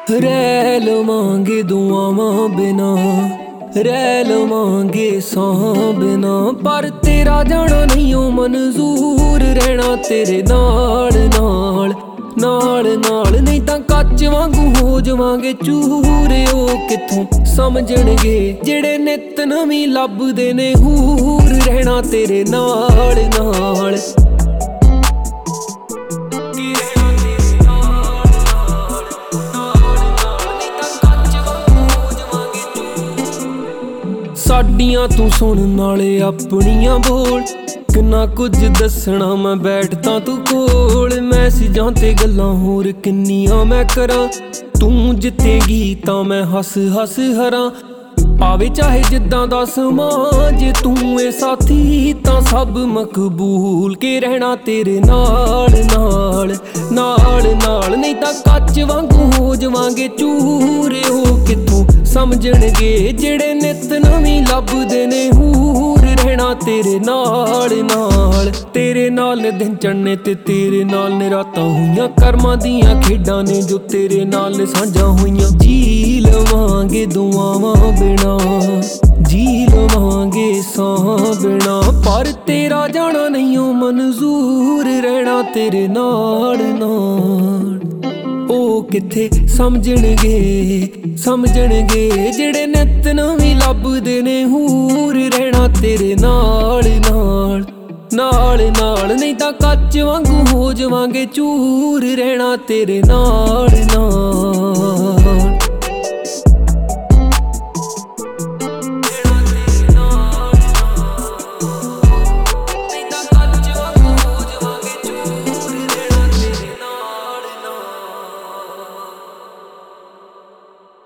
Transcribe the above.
ਰਹਿ ਲਵਾਂਗੇ ਦੁਆਵਾਂ ਬਿਨਾ, ਰਹਿ ਲਵਾਂਗੇ ਸਾਹਾਂ ਬਿਨਾ, ਪਰ ਤੇਰਾ ਜਾਣਾ ਨਹੀਂ ਓ ਮਨਜ਼ੂਰ, ਰਹਿਣਾ ਤੇਰੇ ਨਾਲ ਨਾਲ ਨਾਲ ਨਾਲ। ਨਹੀਂ ਤਾਂ ਕੱਚ ਵਾਂਗੂ ਹੋ ਜਾਵਾਂਗੇ ਚੂਰ, ਉਹ ਕਿੱਥੋਂ ਸਮਝਣਗੇ ਜਿਹੜੇ ਨਿੱਤ ਨਵੀਂ ਲੱਭਦੇ ਨੇ ਹੂਰ, ਰਹਿਣਾ ਤੇਰੇ ਨਾਲ ਨਾਲ। ਸਾਡੀਆਂ ਤੂੰ ਸੁਣ ਨਾਲੇ ਆਪਣੀਆਂ ਬੋਲ, ਕਿੰਨਾ ਕੁਝ ਦੱਸਣਾ ਮੈਂ ਬੈਠਦਾ ਤੂੰ ਕੋਲ। ਮੈਸੇਜਾਂ ਤੇ ਗੱਲਾਂ ਹੋਰ ਕਿੰਨੀਆਂ ਮੈਂ ਕਰਾਂ, ਤੂੰ ਜਿੱਤੇਗੀ ਤਾਂ ਮੈਂ ਹੱਸ ਹੱਸ ਹਰਾਂ। ਆਵੇ ਚਾਹੇ ਜਿੱਦਾਂ ਦਾ ਸਮਾਂ, ਜੇ ਤੂੰ ਏ ਸਾਥੀ ਤਾਂ ਸਭ ਮਕਬੂਲ, ਕੇ ਰਹਿਣਾ ਤੇਰੇ ਨਾਲ ਨਾਲ ਨਾਲ ਨਾਲ। ਨਹੀਂ ਤਾਂ ਕੱਚ ਵਾਂਗੂ ਹੋ ਜਾਵਾਂਗੇ ਚੂਰ, ਉਹ ਕਿੱਥੋਂ ਸਮਝਣਗੇ ਜਿਹੜੇ ਨਿੱਤ ਨਵੀਂ ਲੱਭਦੇ ਨੇ ਹੂਰ, ਰਹਿਣਾ ਤੇਰੇ ਨਾਲ ਨਾਲ। ਤੇਰੇ ਨਾਲ ਨੇ ਦਿਨ ਚੜ੍ਹਨੇ ਤੇ ਤੇਰੇ ਨਾਲ ਨੇ ਰਾਤਾਂ ਹੋਈਆਂ, ਕਰਮਾਂ ਦੀਆਂ ਖੇਡਾਂ ਨੇ ਜੋ ਤੇਰੇ ਨਾਲ ਨੇ ਸਾਂਝਾਂ ਹੋਈਆਂ। ਜੀ ਲਵਾਂਗੇ ਦੁਆਵਾਂ ਬਿਨਾ, ਜੀ ਲਵਾਂਗੇ ਸਾਹਾਂ ਬਿਨਾ, ਪਰ ਤੇਰਾ ਜਾਣਾ ਨਹੀਂ ਓ ਮਨਜ਼ੂਰ, ਰਹਿਣਾ ਤੇਰੇ ਨਾਲ ਨਾਲ। ਉਹ ਕਿੱਥੇ ਸਮਝਣਗੇ ਸਮਝਣਗੇ ਜਿਹੜੇ ਨਿੱਤ ਨਵੀਂ ਲੱਭਦੇ ਨੇ ਹੂਰ, ਰਹਿਣਾ ਤੇਰੇ ਨਾਲ ਨਾਲ ਨਾਲ ਨਾਲ। ਨਹੀਂ ਤਾਂ ਕੱਚ ਵਾਂਗੂ ਹੋ ਜਾਵਾਂਗੇ ਚੂਰ, ਰਹਿਣਾ ਤੇਰੇ ਨਾਲ ਨਾਲ।